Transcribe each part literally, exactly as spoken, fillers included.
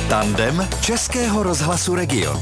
Tandem Českého rozhlasu Region.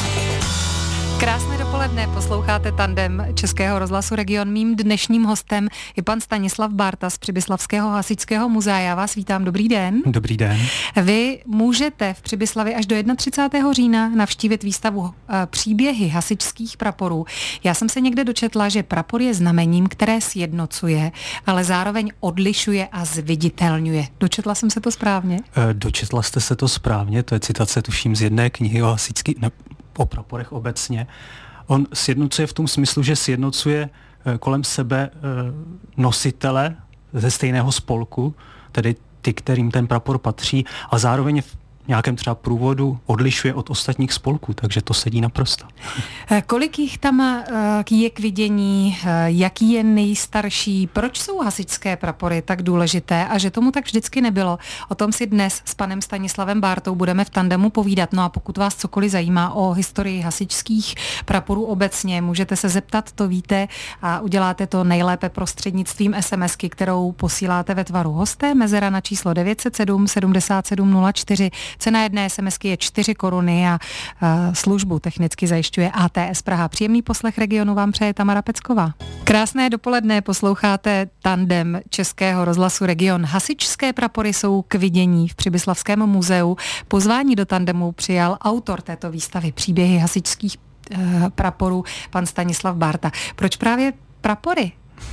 Krásné dopoledne, posloucháte Tandem Českého rozhlasu Region. Mým dnešním hostem je pan Stanislav Bárta z Přibyslavského hasičského muzea. Já vás vítám, dobrý den. Dobrý den. Vy můžete v Přibyslavi až do třicátého prvního října navštívit výstavu e, Příběhy hasičských praporů. Já jsem se někde dočetla, že prapor je znamením, které sjednocuje, ale zároveň odlišuje a zviditelňuje. Dočetla jsem se to správně? E, dočetla jste se to správně, to je citace tuším z jedné knihy o hasičských... Ne, o praporech obecně. On sjednocuje v tom smyslu, že sjednocuje kolem sebe nositele ze stejného spolku, tedy ty, kterým ten prapor patří, a zároveň v nějakém třeba průvodu odlišuje od ostatních spolků, takže to sedí naprosto. Kolik jich tam je k vidění, jaký je nejstarší, proč jsou hasičské prapory tak důležité a že tomu tak vždycky nebylo? O tom si dnes s panem Stanislavem Bártou budeme v tandemu povídat. No a pokud vás cokoliv zajímá o historii hasičských praporů obecně, můžete se zeptat, to víte, a uděláte to nejlépe prostřednictvím SMSky, kterou posíláte ve tvaru hosté, mezera na číslo devět set sedm sedmdesát sedm nula čtyři. Cena jedné SMSky je čtyři koruny a uh, službu technicky zajišťuje A T S Praha. Příjemný poslech Regionu vám přeje Tamara Pecková. Krásné dopoledne, posloucháte Tandem Českého rozhlasu Region. Hasičské prapory jsou k vidění v Přibyslavském muzeu. Pozvání do tandemu přijal autor této výstavy Příběhy hasičských uh, praporů, pan Stanislav Bárta. Proč právě prapory?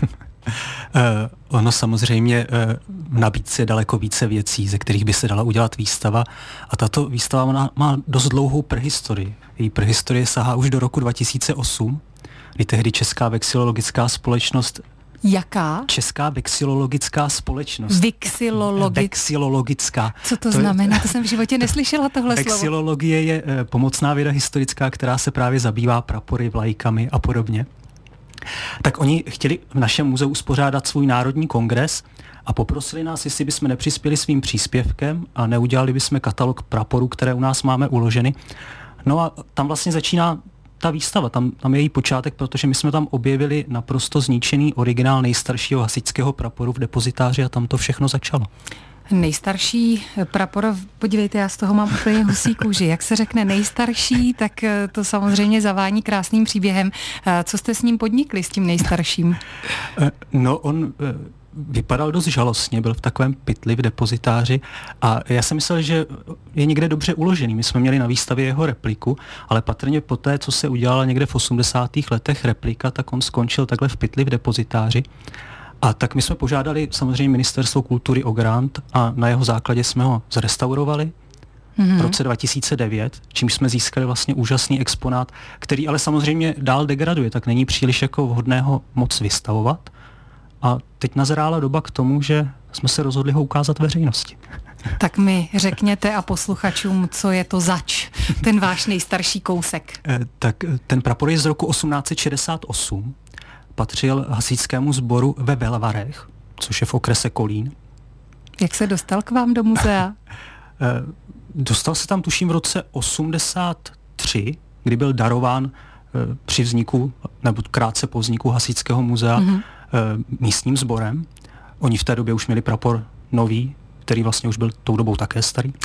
Uh, ono samozřejmě uh, v nabídce je daleko více věcí, ze kterých by se dala udělat výstava, a tato výstava má, má dost dlouhou prehistorii. Její prehistorie sahá už do roku dva tisíce osm, kdy tehdy Česká vexilologická společnost Jaká? Česká vexilologická společnost. Vexilologi... Vexilologická. Co to, to znamená? Je... To jsem v životě neslyšela tohle slovo. Vexilologie je uh, pomocná věda historická, která se právě zabývá prapory, vlajkami a podobně. Tak oni chtěli v našem muzeu uspořádat svůj národní kongres a poprosili nás, jestli bychom nepřispěli svým příspěvkem a neudělali bychom katalog praporů, které u nás máme uloženy. No a tam vlastně začíná ta výstava, tam, tam je její počátek, protože my jsme tam objevili naprosto zničený originál nejstaršího hasičského praporu v depozitáři a tam to všechno začalo. Nejstarší prapor, podívejte, já z toho mám úplně husí kůži. Jak se řekne nejstarší, tak to samozřejmě zavání krásným příběhem. Co jste s ním podnikli, s tím nejstarším? No, on vypadal dost žalostně, byl v takovém pytli v depozitáři a já jsem myslel, že je někde dobře uložený. My jsme měli na výstavě jeho repliku, ale patrně po té, co se udělala někde v osmdesátých letech replika, tak on skončil takhle v pytli v depozitáři. A tak my jsme požádali samozřejmě Ministerstvo kultury o grant a na jeho základě jsme ho zrestaurovali mm-hmm. v roce dva tisíce devět, čímž jsme získali vlastně úžasný exponát, který ale samozřejmě dál degraduje, tak není příliš jako vhodné ho moc vystavovat. A teď nazrála doba k tomu, že jsme se rozhodli ho ukázat veřejnosti. Tak mi řekněte a posluchačům, co je to zač, ten váš nejstarší kousek. Eh, tak ten prapor je z roku osmnáct set šedesát osm. Patřil hasičskému sboru ve Velvarech, což je v okrese Kolín. Jak se dostal k vám do muzea? Dostal se tam tuším v roce osmdesát tři, kdy byl darován při vzniku, nebo krátce po vzniku hasičského muzea mm-hmm. místním sborem. Oni v té době už měli prapor nový, který vlastně už byl tou dobou také starý.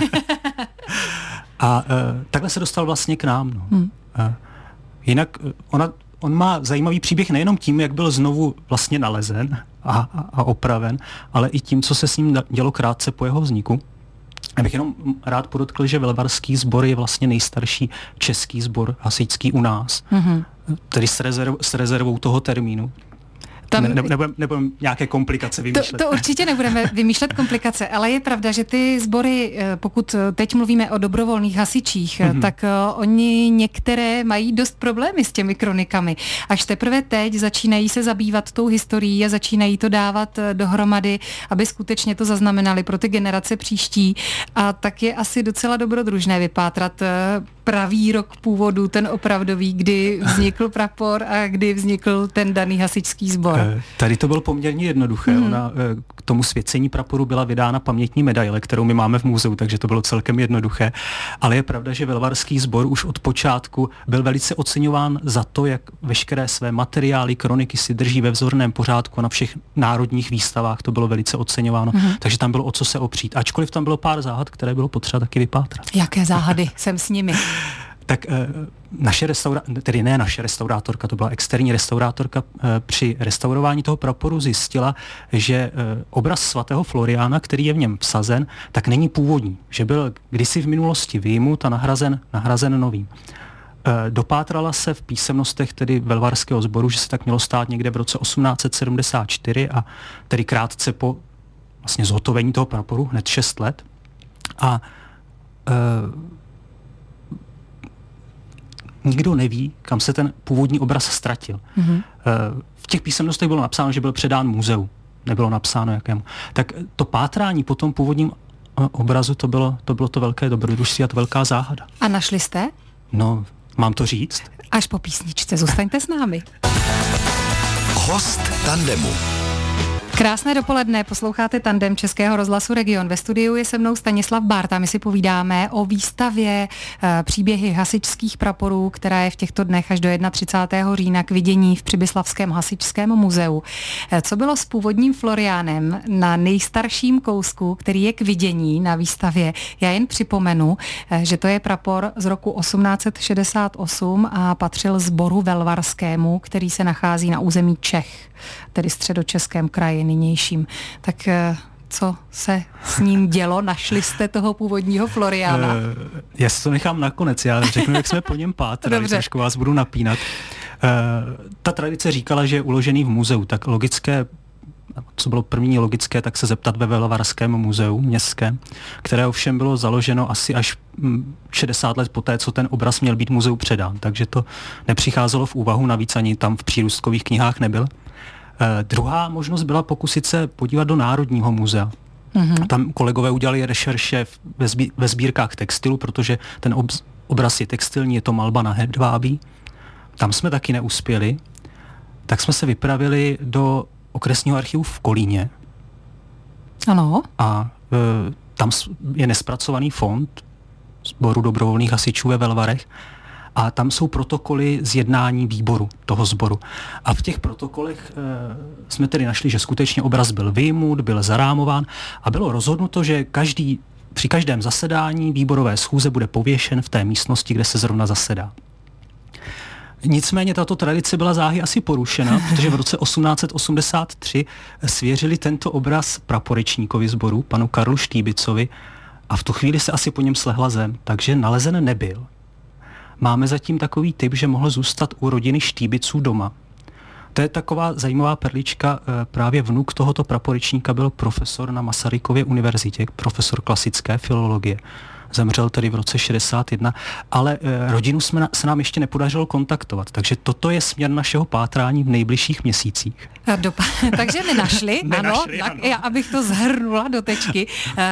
A takhle se dostal vlastně k nám. No. Mm. Jinak ona On má zajímavý příběh nejenom tím, jak byl znovu vlastně nalezen a, a, a opraven, ale i tím, co se s ním dělo krátce po jeho vzniku. Já bych jenom rád podotkl, že Velvarský sbor je vlastně nejstarší český sbor hasičský u nás, mm-hmm. tedy s, rezerv, s rezervou toho termínu. Tam... Ne, nebudeme, nebudeme nějaké komplikace vymýšlet. To, to určitě nebudeme vymýšlet komplikace, ale je pravda, že ty sbory, pokud teď mluvíme o dobrovolných hasičích, mm-hmm. tak oni některé mají dost problémy s těmi kronikami. Až teprve teď začínají se zabývat tou historií a začínají to dávat dohromady, aby skutečně to zaznamenali pro ty generace příští. A tak je asi docela dobrodružné vypátrat pravý rok původu, ten opravdový, kdy vznikl prapor a kdy vznikl ten daný hasičský sbor. Tady to bylo poměrně jednoduché. Hmm. Ona k tomu svěcení praporu byla vydána pamětní medaile, kterou my máme v muzeu, takže to bylo celkem jednoduché. Ale je pravda, že velvarský sbor už od počátku byl velice oceňován za to, jak veškeré své materiály, kroniky si drží ve vzorném pořádku a na všech národních výstavách to bylo velice oceňováno. Mm-hmm. Takže tam bylo o co se opřít. Ačkoliv tam bylo pár záhad, které bylo potřeba taky vypátrat. Jaké záhady? Jsem s nimi. Tak naše restaurátorka, tedy ne naše restaurátorka, to byla externí restaurátorka, při restaurování toho praporu zjistila, že obraz svatého Floriána, který je v něm vsazen, tak není původní, že byl kdysi v minulosti vyjmut a nahrazen, nahrazen novým. Dopátrala se v písemnostech tedy velvarského sboru, že se tak mělo stát někde v roce osmnáct set sedmdesát čtyři a tedy krátce po vlastně zhotovení toho praporu, hned šest let. A nikdo neví, kam se ten původní obraz ztratil. Mm-hmm. V těch písemnostech bylo napsáno, že byl předán muzeu. Nebylo napsáno jakému. Tak to pátrání po tom původním obrazu, to bylo to, bylo to velké dobrodružství a to velká záhada. A našli jste? No, mám to říct? Až po písničce, zůstaňte s námi. Host tandemu. Krásné dopoledne, posloucháte Tandem Českého rozhlasu Region. Ve studiu je se mnou Stanislav Bárta. My si povídáme o výstavě e, příběhy hasičských praporů, která je v těchto dnech až do třicátého prvního října k vidění v Přibyslavském hasičském muzeu. E, co bylo s původním Floriánem na nejstarším kousku, který je k vidění na výstavě? Já jen připomenu, e, že to je prapor z roku osmnáct set šedesát osm a patřil sboru velvarskému, který se nachází na území Čech, tedy středočeském kraji nynějším. Tak co se s ním dělo? Našli jste toho původního Floriána? Uh, já si to nechám nakonec. Já řeknu, jak jsme po něm pátrali. Trošku vás budu napínat. Uh, ta tradice říkala, že je uložený v muzeu. Tak logické, co bylo první logické, tak se zeptat ve Velvarském muzeu městském, které ovšem bylo založeno asi až šedesát let poté, co ten obraz měl být muzeu předán. Takže to nepřicházelo v úvahu, navíc ani tam v přírůstkových knihách nebyl. Uh, druhá možnost byla pokusit se podívat do Národního muzea. Mm-hmm. Tam kolegové udělali rešerše ve, zbí- ve sbírkách textilu, protože ten ob- obraz je textilní, je to malba na hedvábí. Tam jsme taky neuspěli. Tak jsme se vypravili do okresního archivu v Kolíně. Ano. A uh, tam je nespracovaný fond sboru dobrovolných hasičů ve Velvarech. A tam jsou protokoly z jednání výboru toho sboru. A v těch protokolech e, jsme tedy našli, že skutečně obraz byl vyjmut, byl zarámován a bylo rozhodnuto, že každý, při každém zasedání výborové schůze bude pověšen v té místnosti, kde se zrovna zasedá. Nicméně tato tradice byla záhy asi porušena, protože v roce osmnáct set osmdesát tři svěřili tento obraz praporečníkovi sboru, panu Karlu Štýbicovi, a v tu chvíli se asi po něm slehla zem, takže nalezen nebyl. Máme zatím takový typ, že mohl zůstat u rodiny Štýbiců doma. To je taková zajímavá perlička. Právě vnuk tohoto praporečníka byl profesor na Masarykově univerzitě, profesor klasické filologie. Zemřel tedy v roce šedesát jedna, ale rodinu jsme na, se nám ještě nepodařilo kontaktovat, takže toto je směr našeho pátrání v nejbližších měsících. Dopa- takže nenašli, nenašli ano, ano. Tak já, abych to zhrnula do tečky.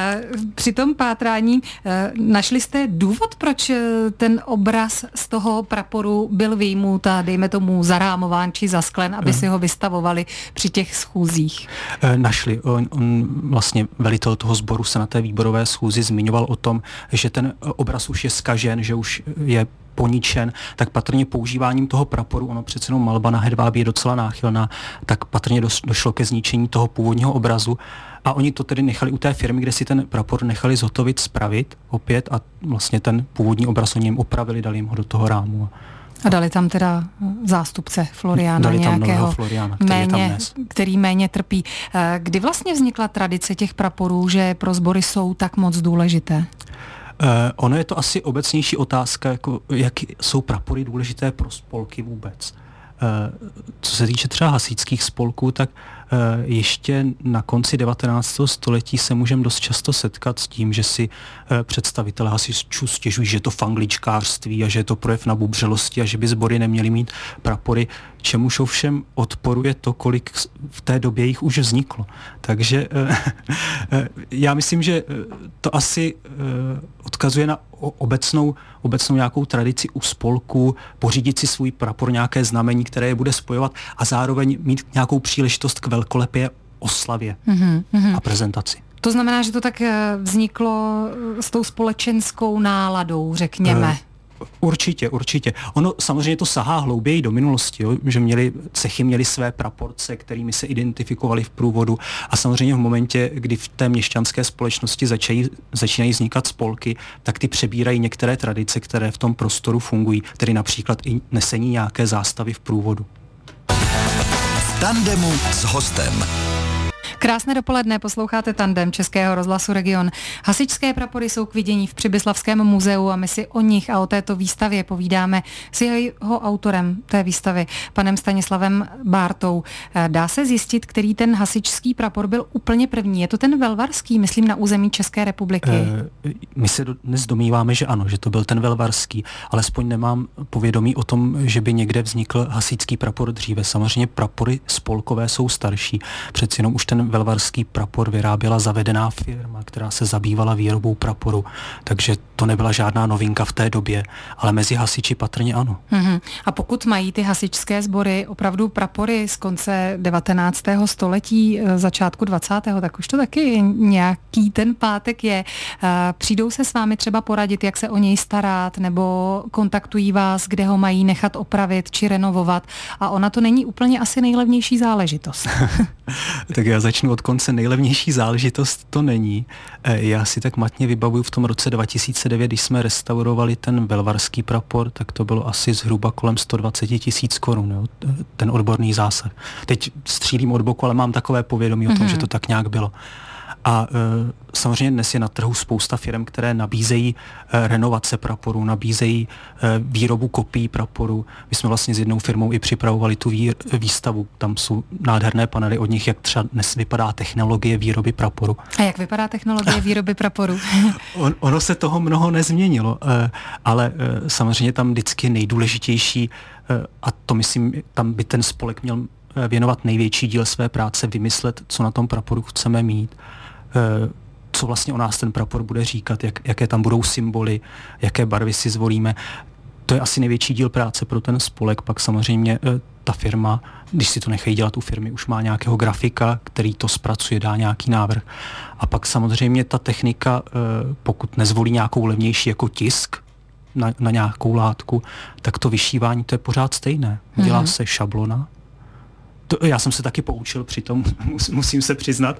Při tom pátrání našli jste důvod, proč ten obraz z toho praporu byl vyjmut a dejme tomu zarámován či zasklen, aby si ho vystavovali při těch schůzích? Našli. On, on vlastně velitel toho sboru se na té výborové schůzi zmiňoval o tom, že ten obraz už je zkažen, že už je poničen, tak patrně používáním toho praporu, ono přece jenom malba na hedvábí je docela náchylná, tak patrně došlo ke zničení toho původního obrazu a oni to tedy nechali u té firmy, kde si ten prapor nechali zhotovit, spravit opět a vlastně ten původní obraz oni jim opravili, dali jim ho do toho rámu. A dali tam teda zástupce Floriána dali tam nějakého, Floriána, který, méně, který méně trpí. Kdy vlastně vznikla tradice těch praporů, že pro sbory jsou tak moc důležité? Uh, ono je to asi obecnější otázka, jako, jak jsou prapory důležité pro spolky vůbec. Uh, co se týče třeba hasičských spolků, tak uh, ještě na konci devatenáctého století se můžeme dost často setkat s tím, že si uh, představitelé hasičů stěžují, že je to fangličkářství a že je to projev nabubřelosti a že by sbory neměly mít prapory, čemuž ovšem odporuje to, kolik v té době jich už vzniklo. Takže uh, uh, já myslím, že to asi uh, odkazuje na obecnou, obecnou nějakou tradici u spolků, pořídit si svůj prapor, nějaké znamení, které je bude spojovat a zároveň mít nějakou příležitost k velkolepě oslavě mm-hmm. a prezentaci. To znamená, že to tak vzniklo s tou společenskou náladou, řekněme. Určitě, určitě. Ono samozřejmě to sahá hlouběji do minulosti, jo? Že měli, cechy měly své praporce, kterými se identifikovali v průvodu a samozřejmě v momentě, kdy v té měšťanské společnosti začají, začínají vznikat spolky, tak ty přebírají některé tradice, které v tom prostoru fungují, tedy například i nesení nějaké zástavy v průvodu. V tandemu s hostem. Krásné dopoledne, posloucháte Tandem Českého rozhlasu Region. Hasičské prapory jsou k vidění v Přibyslavickém muzeu a my si o nich a o této výstavě povídáme s jeho autorem té výstavy, panem Stanislavem Bártou. Dá se zjistit, který ten hasičský prapor byl úplně první? Je to ten velvarský, myslím, na území České republiky? E, my se dnes domníváme, že ano, že to byl ten velvarský, alespoň nemám povědomí o tom, že by někde vznikl hasičský prapor dříve. Samozřejmě prapory spolkové jsou starší. Přeci jenom už ten velvarský prapor vyráběla zavedená firma, která se zabývala výrobou praporu, takže to nebyla žádná novinka v té době, ale mezi hasiči patrně ano. Mm-hmm. A pokud mají ty hasičské sbory opravdu prapory z konce devatenáctého století, začátku dvacátého, tak už to taky nějaký ten pátek je. Přijdou se s vámi třeba poradit, jak se o něj starat, nebo kontaktují vás, kde ho mají nechat opravit či renovovat, a ona to není úplně asi nejlevnější záležitost. Tak já začnu od konce. Nejlevnější záležitost to není. Já si tak matně vybavuju v tom roce dva tisíce devět, když jsme restaurovali ten velvarský prapor, tak to bylo asi zhruba kolem sto dvacet tisíc korun, jo, ten odborný zásah. Teď střílím od boku, ale mám takové povědomí mm-hmm. o tom, že to tak nějak bylo. A e, samozřejmě dnes je na trhu spousta firm, které nabízejí e, renovace praporů, nabízejí e, výrobu kopií praporů. My jsme vlastně s jednou firmou i připravovali tu vý, výstavu. Tam jsou nádherné panely od nich, jak třeba dnes vypadá technologie výroby praporu. A jak vypadá technologie výroby praporu? On, ono se toho mnoho nezměnilo, e, ale e, samozřejmě tam vždycky nejdůležitější, e, a to myslím, tam by ten spolek měl věnovat největší díl své práce, vymyslet, co na tom praporu chceme mít, co vlastně o nás ten prapor bude říkat, jak, jaké tam budou symboly, jaké barvy si zvolíme. To je asi největší díl práce pro ten spolek. Pak samozřejmě ta firma, když si to nechají dělat u firmy, už má nějakého grafika, který to zpracuje, dá nějaký návrh. A pak samozřejmě ta technika, pokud nezvolí nějakou levnější jako tisk na, na nějakou látku, tak to vyšívání to je pořád stejné. Dělá mm-hmm. se šablona. To, já jsem se taky poučil přitom, musím se přiznat.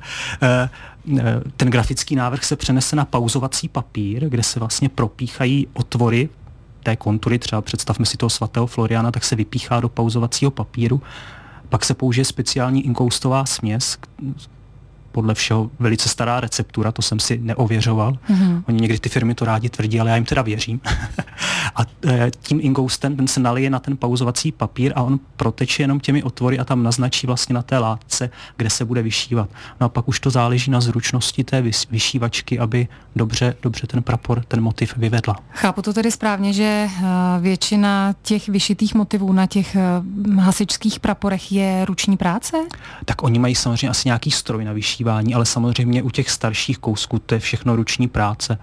Ten grafický návrh se přenese na pauzovací papír, kde se vlastně propíchají otvory té kontury, třeba představme si toho svatého Floriana, tak se vypíchá do pauzovacího papíru, pak se použije speciální inkoustová směs, podle všeho velice stará receptura, to jsem si neověřoval. Mm-hmm. Oni někdy ty firmy to rádi tvrdí, ale já jim teda věřím. A tím inkoustem ten se nalije na ten pauzovací papír a on proteče jenom těmi otvory a tam naznačí vlastně na té látce, kde se bude vyšívat. No a pak už to záleží na zručnosti té vyšívačky, aby dobře, dobře ten prapor, ten motiv vyvedla. Chápu to tedy správně, že většina těch vyšitých motivů na těch hasičských praporech je ruční práce? Tak oni mají samozřejmě asi nějaký stroj na vyšívání, ale samozřejmě u těch starších kousků to je všechno ruční práce.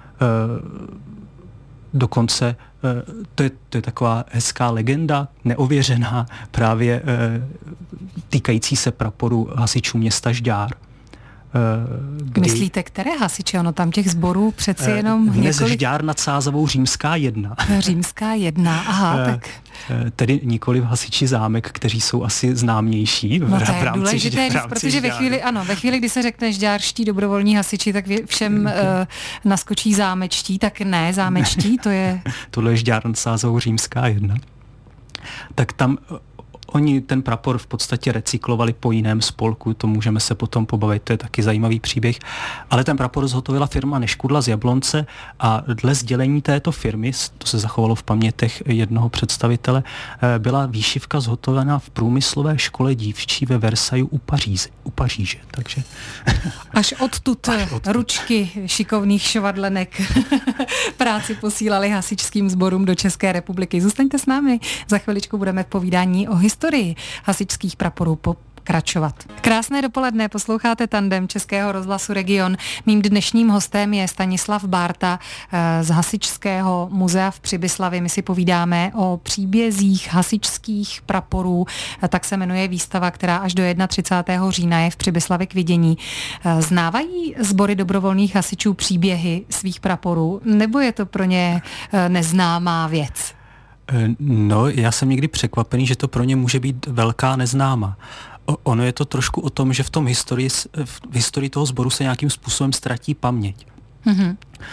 Dokonce to je, to je taková hezká legenda, neověřená, právě týkající se praporu hasičů města Žďár. Kdy... Myslíte, které hasiče? Ono tam těch sborů přeci jenom Dnes několik... Žďár nad Sázavou Římská jedna. Římská jedna, aha, tak... Tedy nikoli v hasiči Zámek, kteří jsou asi známější v, no to v rámci důležité, v rámci protože ve chvíli, ano, ve chvíli, kdy se řekne žďárští dobrovolní hasiči, tak všem uh, naskočí zámečtí, tak ne, zámečtí, to je... Tohle je Žďár nad Sázavou Římská jedna. Tak tam... Oni ten prapor v podstatě recyklovali po jiném spolku, to můžeme se potom pobavit, to je taky zajímavý příběh. Ale ten prapor zhotovila firma Neškudla z Jablonce a dle sdělení této firmy, to se zachovalo v pamětech jednoho představitele, byla výšivka zhotovena v průmyslové škole dívčí ve Versailles u Paříze. U Paříže, takže... Až odtud Až odtud. ručky šikovných švadlenek práci posílali hasičským sborům do České republiky. Zůstaňte s námi, za chviličku budeme v povídání o historii hasičských praporů. pokračovat. Krásné dopoledne, posloucháte Tandem Českého rozhlasu Region. Mým dnešním hostem je Stanislav Bárta z Hasičského muzea v Přibyslavi. My si povídáme o příbězích hasičských praporů, tak se jmenuje výstava, která až do třicátého prvního října je v Přibyslavi k vidění. Znávají sbory dobrovolných hasičů příběhy svých praporů, nebo je to pro ně neznámá věc? No, já jsem někdy překvapený, že to pro ně může být velká neznáma. Ono je to trošku o tom, že v tom historii, v historii toho sboru se nějakým způsobem ztratí paměť. Mm-hmm.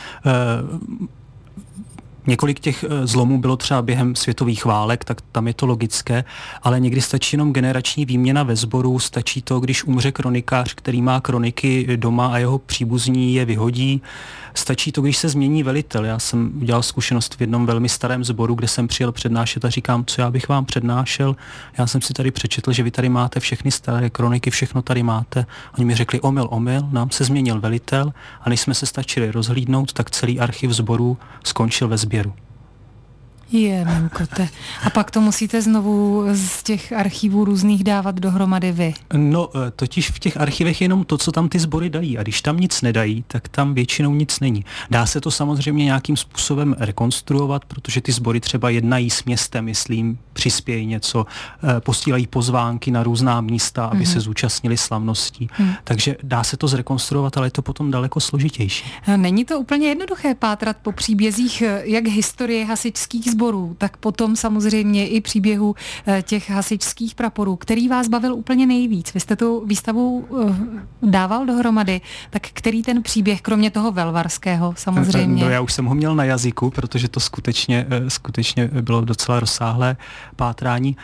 E, Několik těch zlomů bylo třeba během světových válek, tak tam je to logické, ale někdy stačí jenom generační výměna ve sboru, stačí to, když umře kronikář, který má kroniky doma a jeho příbuzní je vyhodí. Stačí to, když se změní velitel. Já jsem udělal zkušenost v jednom velmi starém sboru, kde jsem přijel přednášet a říkám, co já bych vám přednášel. Já jsem si tady přečetl, že vy tady máte všechny staré kroniky, všechno tady máte. Oni mi řekli, omyl, omyl, nám se změnil velitel a než jsme se stačili rozhlídnout, tak celý archiv sboru skončil ve sběru. Je, minkote. A pak to musíte znovu z těch archivů různých dávat dohromady vy. No, totiž v těch archivech je jenom to, co tam ty sbory dají. A když tam nic nedají, tak tam většinou nic není. Dá se to samozřejmě nějakým způsobem rekonstruovat, protože ty sbory třeba jednají s městem, myslím, přispějí něco, posílají pozvánky na různá místa, aby mm-hmm. se zúčastnili slavností. Mm. Takže dá se to zrekonstruovat, ale je to potom daleko složitější. Není to úplně jednoduché pátrat po příbězích jak historie hasičských sborů, tak potom samozřejmě i příběhu těch hasičských praporů, který vás bavil úplně nejvíc. Vy jste tu výstavu dával dohromady, tak který ten příběh, kromě toho velvarského samozřejmě? No, já už jsem ho měl na jazyku, protože to skutečně, skutečně bylo docela rozsáhlé pátrání.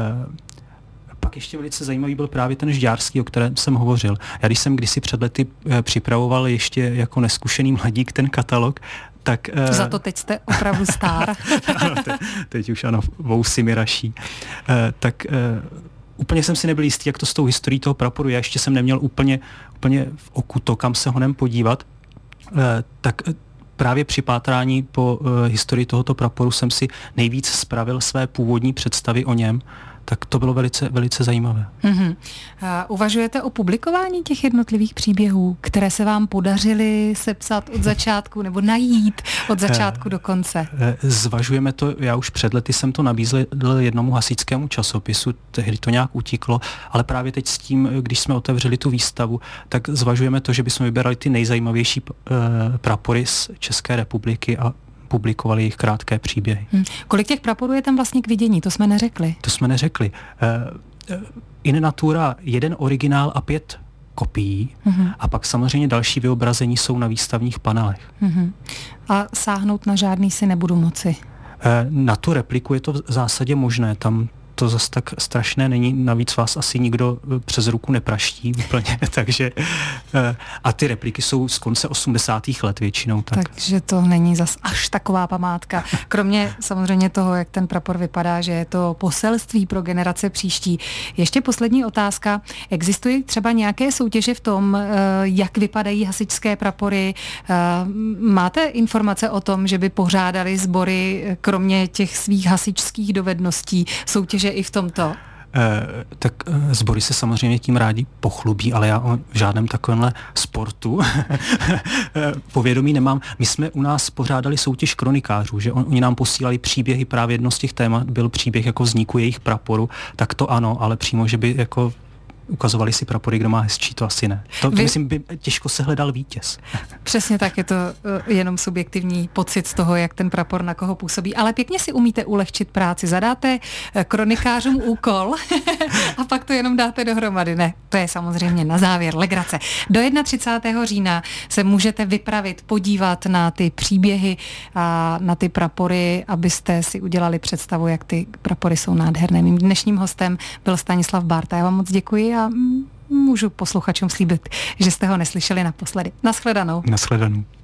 Pak ještě velice zajímavý byl právě ten žďárský, o kterém jsem hovořil. Já když jsem kdysi před lety připravoval ještě jako neskušený mladík ten katalog, tak... Za to teď jste opravdu star. Ano, te, teď už ano, vousy mi raší. Tak úplně jsem si nebyl jistý, jak to s tou historií toho praporu. Já ještě jsem neměl úplně, úplně v oku to, kam se honem podívat. Tak právě při pátrání po historii tohoto praporu jsem si nejvíc spravil své původní představy o něm. Tak to bylo velice, velice zajímavé. Mm-hmm. Uvažujete o publikování těch jednotlivých příběhů, které se vám podařily sepsat od začátku nebo najít od začátku do konce? Zvažujeme to, já už před lety jsem to nabízel jednomu hasičskému časopisu, tehdy to nějak utíklo, ale právě teď s tím, když jsme otevřeli tu výstavu, tak zvažujeme to, že bychom vyberali ty nejzajímavější prapory z České republiky a publikovali jejich krátké příběhy. Hmm. Kolik těch praporů je tam vlastně k vidění? To jsme neřekli. To jsme neřekli. Uh, uh, in natura jeden originál a pět kopií hmm. a pak samozřejmě další vyobrazení jsou na výstavních panelech. Hmm. A sáhnout na žádný si nebudu moci? Uh, na tu repliku je to v zásadě možné. Tam to zase tak strašné není, navíc vás asi nikdo přes ruku nepraští úplně, takže a ty repliky jsou z konce osmdesátých let většinou. Tak. Takže to není zas až taková památka. Kromě samozřejmě toho, jak ten prapor vypadá, že je to poselství pro generace příští. Ještě poslední otázka. Existují třeba nějaké soutěže v tom, jak vypadají hasičské prapory? Máte informace o tom, že by pořádali sbory, kromě těch svých hasičských dovedností, soutěže i v tomto? Eh, tak eh, sbory se samozřejmě tím rádi pochlubí, ale já o žádném takovémhle sportu povědomí nemám. My jsme u nás pořádali soutěž kronikářů, že on, oni nám posílali příběhy, právě jedno z těch témat byl příběh jako vzniku jejich praporu, tak to ano, ale přímo, že by jako ukazovali si prapory, kdo má hezčí, to asi ne. To, to Vy... myslím, by těžko se hledal vítěz. Přesně tak, je to uh, jenom subjektivní pocit z toho, jak ten prapor na koho působí. Ale pěkně si umíte ulehčit práci. Zadáte uh, kronikářům úkol a pak to jenom dáte dohromady. Ne, to je samozřejmě na závěr legrace. Do třicátého prvního října se můžete vypravit, podívat na ty příběhy a na ty prapory, abyste si udělali představu, jak ty prapory jsou nádherné. Mým dnešním hostem byl Stanislav Bárta. Já vám moc děkuji a můžu posluchačům slíbit, že jste ho neslyšeli naposledy. Naschledanou. Naschledanou.